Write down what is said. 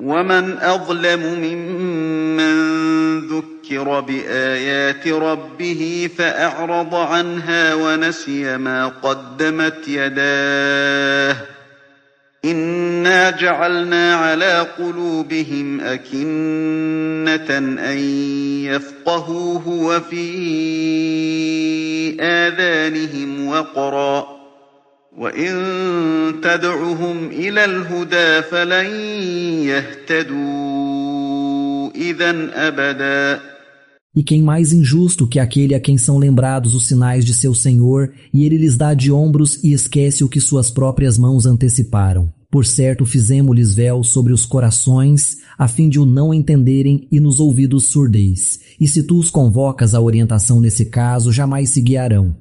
ومن أظلم ممن ذكر بآيات ربه فأعرض عنها ونسي ما قدمت يداه إنا جعلنا على قلوبهم أكنة أن يفقهوه وفي آذانهم وقرا وإن تدعهم إلى الهدى فلن يهتدوا إذا أبدا. E quem mais injusto que aquele a quem são lembrados os sinais de seu Senhor, e ele lhes dá de ombros e esquece o que suas próprias mãos anteciparam. Por certo fizemo-lhes véu sobre os corações, a fim de o não entenderem, e nos ouvidos surdez. E se tu os convocas à orientação nesse caso, jamais se guiarão.